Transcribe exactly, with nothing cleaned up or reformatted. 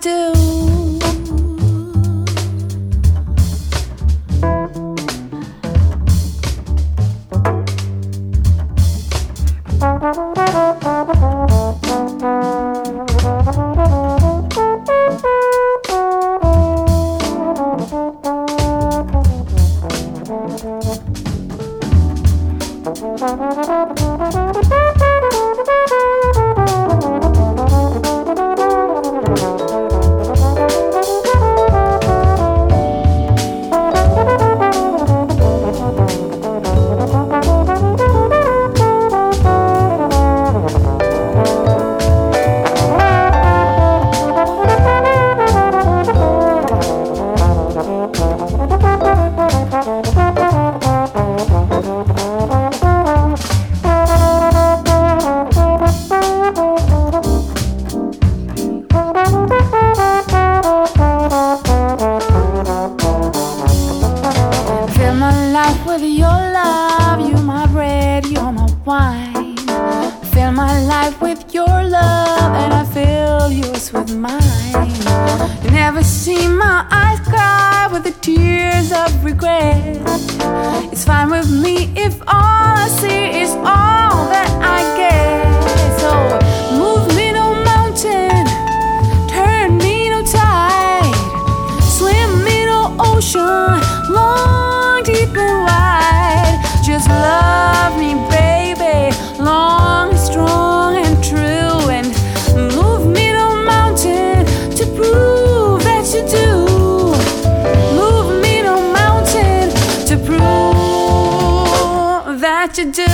do. With your love, you're my bread, you're my wine. Fill my life with your love, and I fill yours with mine. You never see my eyes cry with the tears of regret. It's fine with me if all I see is all that I get. So move me no mountain, turn me no tide, swim me no ocean, long, deep and wide. Just love me, baby, long, strong and true, and move me no mountain to prove that you do. Move me no mountain to prove that you do.